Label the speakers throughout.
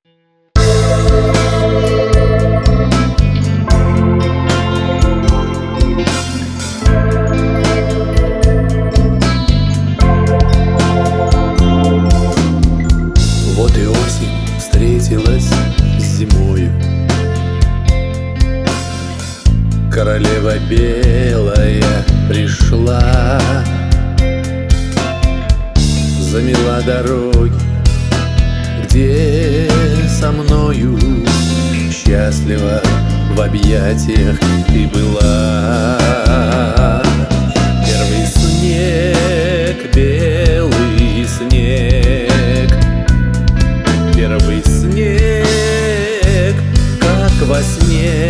Speaker 1: Вот и осень встретилась с зимою. Королева белая пришла, замела дороги, где со мною счастлива в объятиях ты была. Первый снег, белый снег, первый снег, как во сне.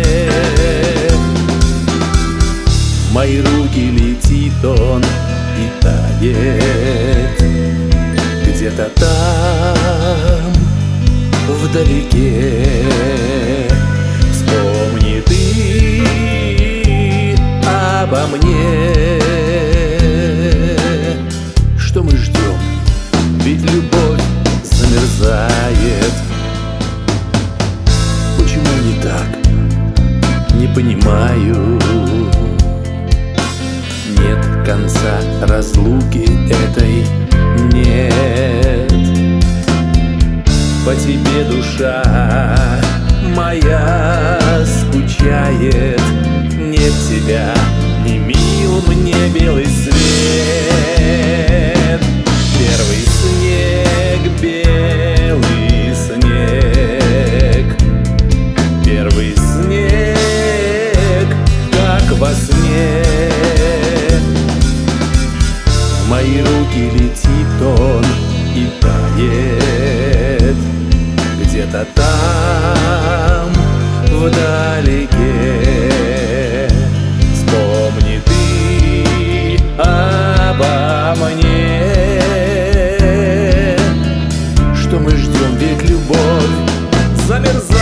Speaker 1: В мои руки летит он и тает где-то там, вдалеке. Вспомни ты обо мне. Что мы ждем? Ведь любовь замерзает. Почему не так? Не понимаю. Нет конца разлуки этой, нет. По тебе душа моя скучает. Нет тебя, не мил мне белый свет. Первый снег, белый снег, первый снег, как во сне. В мои руки летит он и тает где-то там, вдалеке. Вспомни ты обо мне. Что мы ждем, ведь любовь замерзает.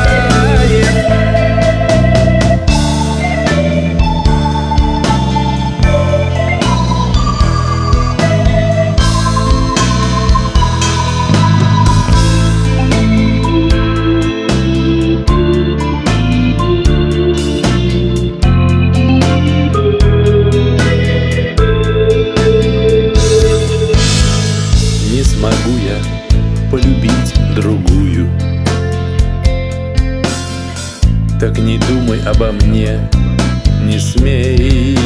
Speaker 1: Не смогу я полюбить другую. Так не думай обо мне, не смей.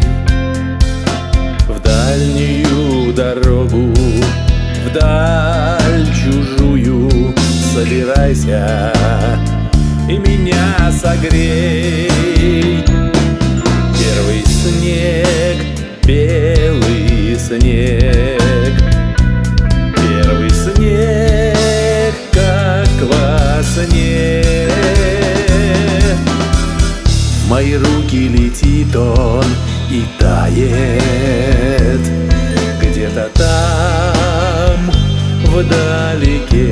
Speaker 1: В дальнюю дорогу, вдаль чужую собирайся и меня согрей. Первый снег, белый снег, первый снег, как во сне. В мои руки летит он и тает где-то там, вдалеке.